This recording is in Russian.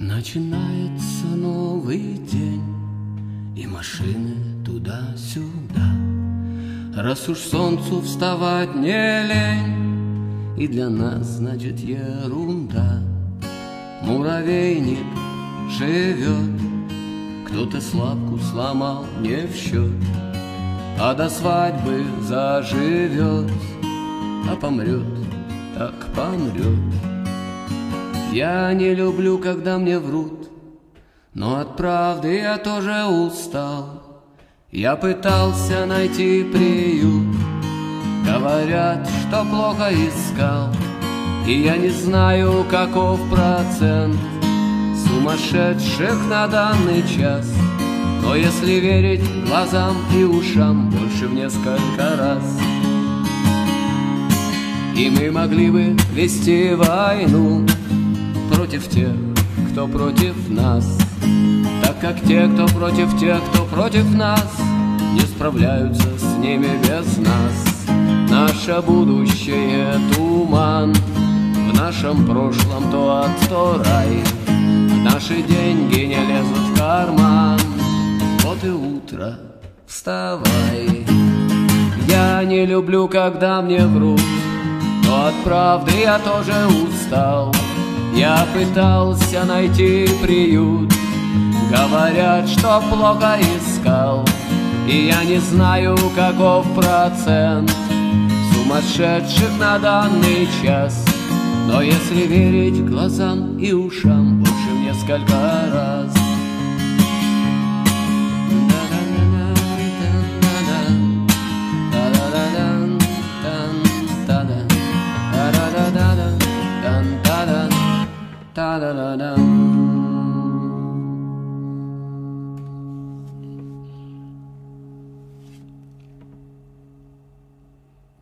Начинается новый день, и машины туда-сюда. Раз уж солнцу вставать не лень, и для нас, значит, ерунда. Муравейник живет, кто-то слабку сломал не в счет, а до свадьбы заживет, а помрет, так помрет. Я не люблю, когда мне врут, но от правды я тоже устал. Я пытался найти приют, говорят, что плохо искал. И я не знаю, каков процент сумасшедших на данный час. Но если верить глазам и ушам, больше в несколько раз. И мы могли бы вести войну против тех, кто против нас, так как те, кто против тех, кто против нас, не справляются с ними без нас. Наше будущее туман, в нашем прошлом то ад, то рай. Наши деньги не лезут в карман, вот и утро, вставай. Я не люблю, когда мне врут, но от правды я тоже устал. Я пытался найти приют, говорят, что плохо искал. И я не знаю, каков процент сумасшедших на данный час. Но если верить глазам и ушам, больше в несколько раз.